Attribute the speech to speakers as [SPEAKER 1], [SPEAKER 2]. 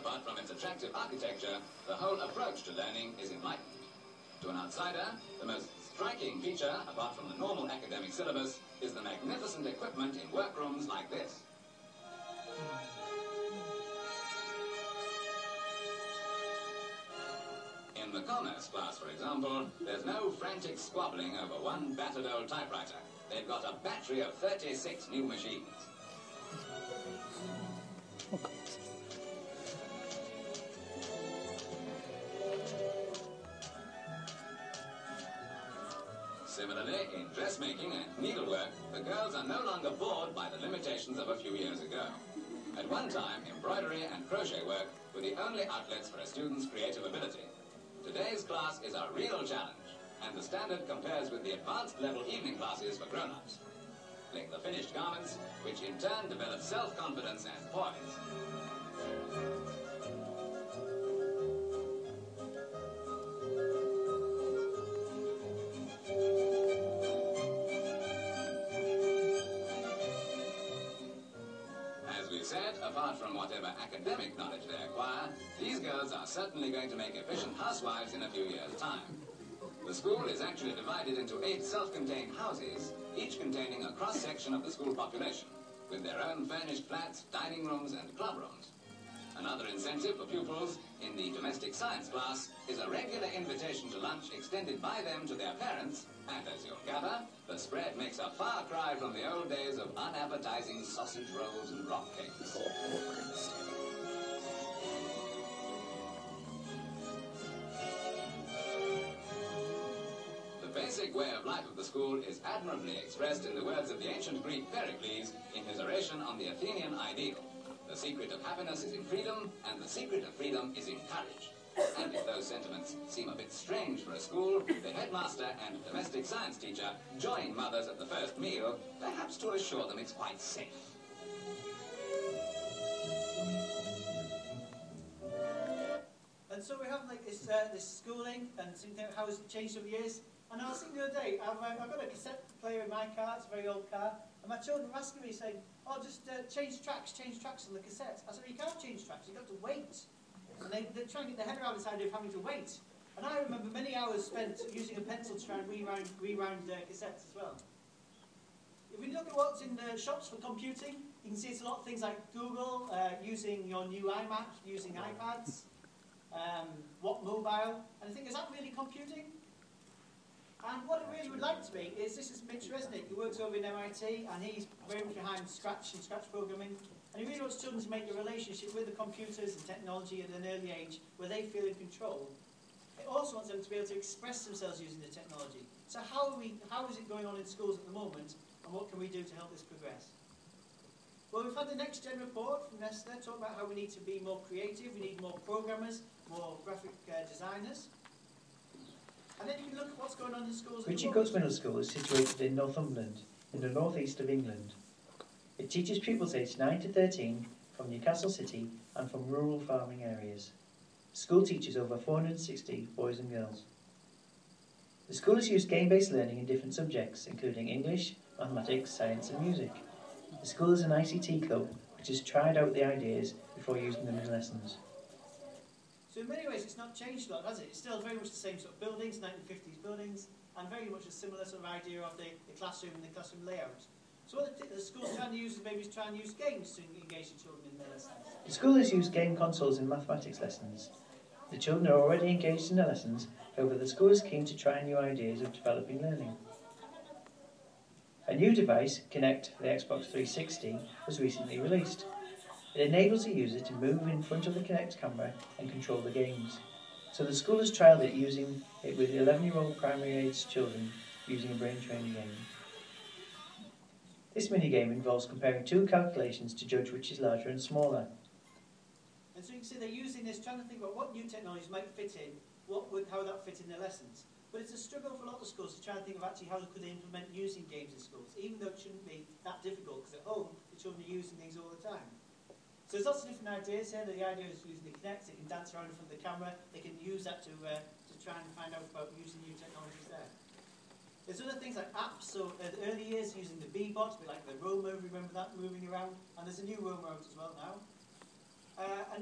[SPEAKER 1] apart from its attractive architecture, the whole approach to learning is enlightened. To an outsider, the most striking feature, apart from the normal academic syllabus, is the magnificent equipment in workrooms like this. In the commerce class, for example, there's no frantic squabbling over one battered old typewriter. They've got a battery of 36 new machines. Similarly, in dressmaking and needlework, the girls are no longer bored by the limitations of a few years ago. At one time, embroidery and crochet work were the only outlets for a student's creative ability. Today's class is a real challenge, and the standard compares with the advanced level evening classes for grown-ups. Like the finished garments, which in turn develop self-confidence and poise. As we said, apart from whatever academic knowledge they acquire, these girls are certainly going to make efficient housewives in a few years' time. The school is actually divided into 8 self-contained houses, each containing a cross-section of the school population, with their own furnished flats, dining rooms and club rooms. Another incentive for pupils in the domestic science class is a regular invitation to lunch extended by them to their parents, and as you'll gather, the spread makes a far cry from the old days of unappetizing sausage rolls and rock cakes. The basic way of life of the school is admirably expressed in the words of the ancient Greek Pericles in his oration on the Athenian ideal. The secret of happiness is in freedom, and the secret of freedom is in courage. And if those sentiments seem a bit strange for a school, the headmaster and domestic science teacher join mothers at the first meal, perhaps to assure them it's quite safe.
[SPEAKER 2] And so we have like this schooling and thinking how has it changed over the years. And I was thinking the other day, I've got a cassette player in my car, it's a very old car, and my children were asking me, saying, oh, just change tracks on the cassette. I said, you can't change tracks, you've got to wait. And they're trying to get their head around this idea of having to wait. And I remember many hours spent using a pencil to try and rewound cassettes as well. If we look at what's in the shops for computing, you can see it's a lot of things like Google, using your new iMac, using iPads, what mobile, and I think, is that really computing? And what it really would like to be is, this is Mitch Resnick, who works over in MIT, and he's very much behind Scratch and Scratch programming, and he really wants children to make a relationship with the computers and technology at an early age where they feel in control. It also wants them to be able to express themselves using the technology. So how is it going on in schools at the moment, and what can we do to help this progress? Well, we've had the Next Gen report from Nesta talk about how we need to be more creative, we need more programmers, more graphic designers. And then you can look at what's going on in schools.
[SPEAKER 3] Richard Guts Middle School is situated in Northumberland, in the northeast of England. It teaches pupils aged 9 to 13 from Newcastle City and from rural farming areas. The school teaches over 460 boys and girls. The school has used game-based learning in different subjects, including English, mathematics, science and music. The school has an ICT club, which has tried out the ideas before using them in lessons.
[SPEAKER 2] So in many ways it's not changed a lot, has it? It's still very much the same sort of buildings, 1950s buildings, and very much a similar sort of idea of the classroom and the classroom layout. So what the school's trying to use is maybe try and use games to engage the children in their lessons.
[SPEAKER 3] The school has used game consoles in mathematics lessons. The children are already engaged in their lessons, however the school is keen to try new ideas of developing learning. A new device, Kinect for the Xbox 360, was recently released. It enables the user to move in front of the Kinect camera and control the games. So the school has trialled it using it with 11-year-old primary age children using a brain training game. This mini-game involves comparing 2 calculations to judge which is larger and smaller.
[SPEAKER 2] And so you can see they're using this, trying to think about what new technologies might fit in, how would that fit in their lessons. But it's a struggle for a lot of schools to try and think of actually how could they implement using games in schools, even though it shouldn't be that difficult, because at home the children are using these all the time. So there's lots of different ideas here. The idea is using the Kinect, they can dance around in front of the camera, they can use that to try and find out about using new technologies there. There's other things like apps, so at the early years using the Bee-Bot, like the roamer, remember that, moving around, and there's a new roamer out as well now. And